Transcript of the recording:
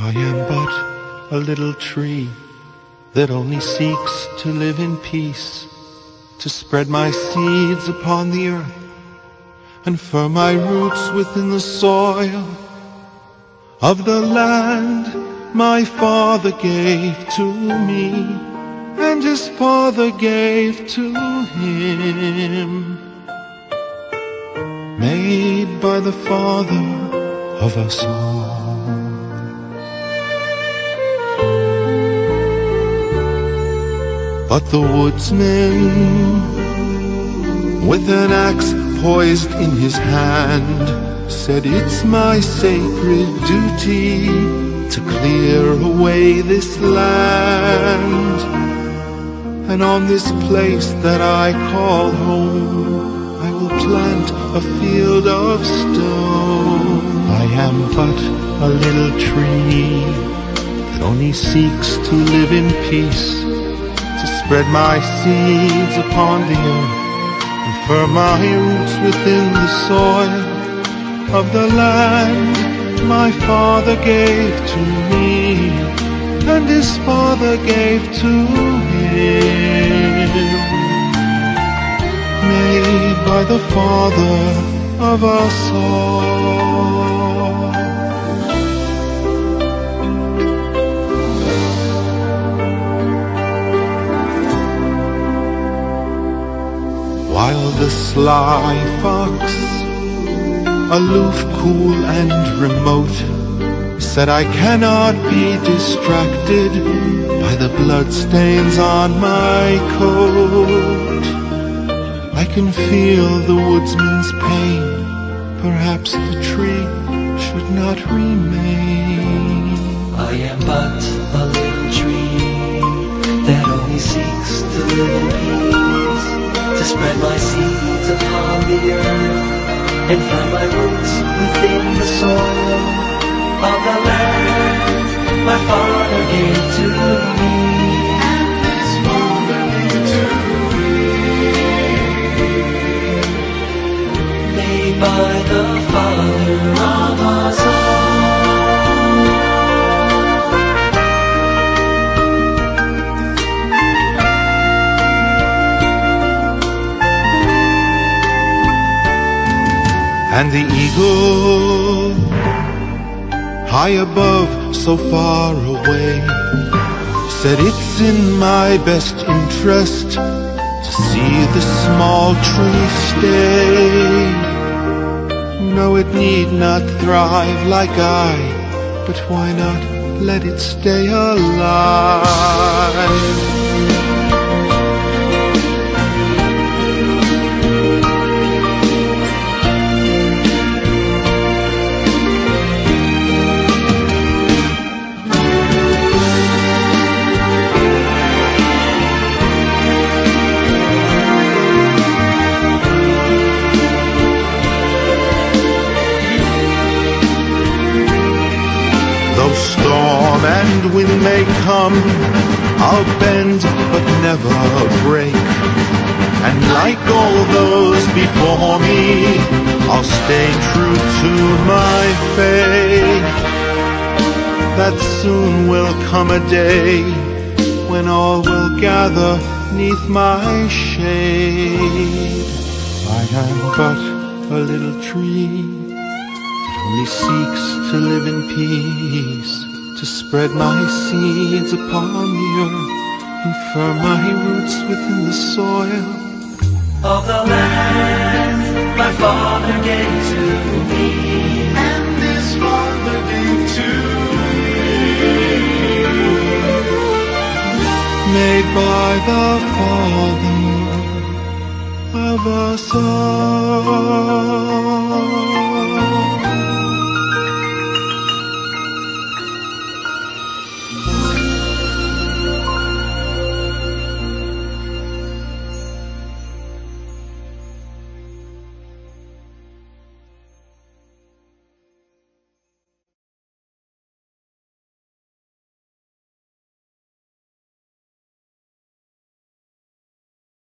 I am but a little tree that only seeks to live in peace, to spread my seeds upon the earth and firm my roots within the soil of the land my father gave to me and his father gave to him, made by the Father of us all. But the woodsman, with an axe poised in his hand, said, "It's my sacred duty to clear away this land, and on this place that I call home I will plant a field of stone." I am but a little tree that only seeks to live in peace, to spread my seeds upon the earth and firm my roots within the soil of the land my father gave to me and his father gave to him, made by the Father of us all. While the sly fox, aloof, cool and remote, said, "I cannot be distracted by the bloodstains on my coat. I can feel the woodsman's pain. Perhaps the tree should not remain." I am but a little tree that only seeks to live in peace, to spread my seeds upon the earth and firm my roots within the soil of the land my father gave to me and his father gave to me, made by the Father of us all. And the eagle, high above, so far away, said, "It's in my best interest to see the small tree stay. No, it need not thrive like I, but why not let it stay alive?" Storm and wind may come, I'll bend but never break, and like all those before me, I'll stay true to my faith, that soon will come a day when all will gather 'neath my shade. I am but a little tree that only seeks to live in peace, to spread my seeds upon the earth and firm my roots within the soil of the land my father gave to me and his father gave to me, made by the Father of us all.